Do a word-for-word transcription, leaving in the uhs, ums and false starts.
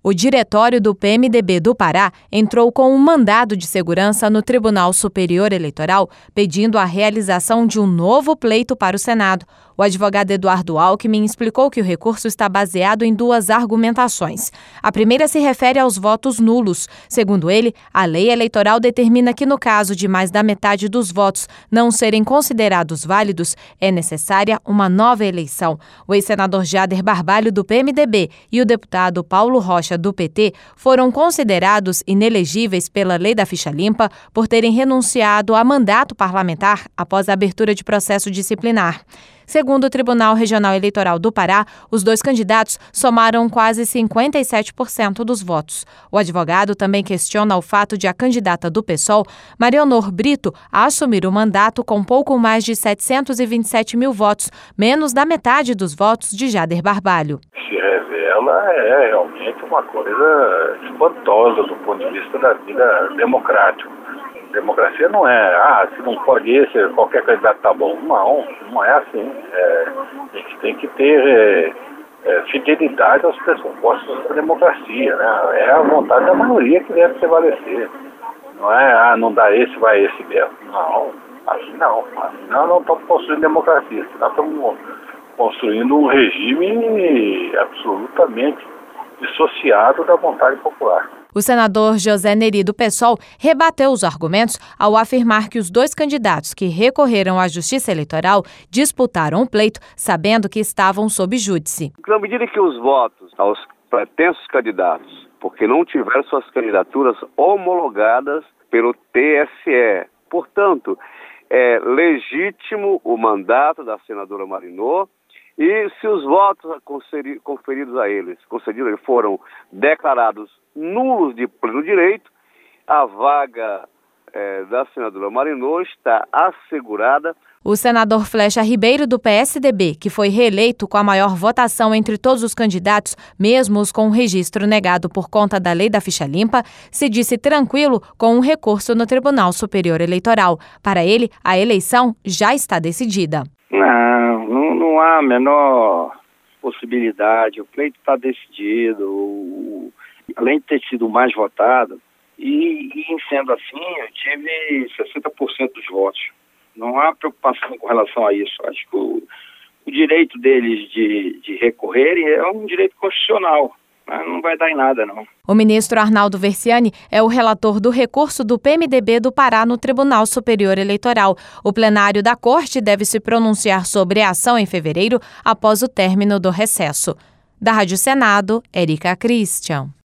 O diretório do P M D B do Pará entrou com um mandado de segurança no Tribunal Superior Eleitoral, pedindo a realização de um novo pleito para o Senado. O advogado Eduardo Alckmin explicou que o recurso está baseado em duas argumentações. A primeira se refere aos votos nulos. Segundo ele, a lei eleitoral determina que, no caso de mais da metade dos votos não serem considerados válidos, é necessária uma nova eleição. O ex-senador Jader Barbalho, do P M D B, e o deputado Paulo Rocha, do P T, foram considerados inelegíveis pela Lei da Ficha Limpa por terem renunciado a mandato parlamentar após a abertura de processo disciplinar. Segundo o Tribunal Regional Eleitoral do Pará, os dois candidatos somaram quase cinquenta e sete por cento dos votos. O advogado também questiona o fato de a candidata do PSOL, Marianor Brito, assumir o mandato com pouco mais de setecentos e vinte e sete mil votos, menos da metade dos votos de Jader Barbalho. Se revela é realmente uma coisa espantosa do ponto de vista da vida democrática. Democracia não é, ah, se não pode esse, qualquer candidato tá bom. Não, não é assim. É, a gente tem que ter é, é, fidelidade aos pressupostos da democracia, né? É a vontade da maioria que deve prevalecer. Não é, ah, não dá esse, vai esse mesmo. Não, assim não. Assim nós não estamos construindo democracia, nós estamos construindo um regime absolutamente dissociado da vontade popular. O senador José Neri, do PSOL, rebateu os argumentos ao afirmar que os dois candidatos que recorreram à Justiça Eleitoral disputaram o pleito sabendo que estavam sob júdice. Na medida que os votos aos pretensos candidatos, porque não tiveram suas candidaturas homologadas pelo T S E, portanto, é legítimo o mandato da senadora Marianor. E se os votos conferidos a eles, concedidos, foram declarados nulos de pleno direito, a vaga é, da senadora Marianor está assegurada. O senador Flecha Ribeiro, do P S D B, que foi reeleito com a maior votação entre todos os candidatos, mesmo os com o registro negado por conta da Lei da Ficha Limpa, se disse tranquilo com um recurso no Tribunal Superior Eleitoral. Para ele, a eleição já está decidida. Não, não, não há a menor possibilidade. O pleito está decidido, o, além de ter sido o mais votado, e, e sendo assim, eu tive sessenta por cento dos votos. Não há preocupação com relação a isso. Acho que o, o direito deles de, de recorrerem é um direito constitucional. Mas não vai dar em nada, não. O ministro Arnaldo Versiani é o relator do recurso do P M D B do Pará no Tribunal Superior Eleitoral. O plenário da Corte deve se pronunciar sobre a ação em fevereiro, após o término do recesso. Da Rádio Senado, Érica Christian.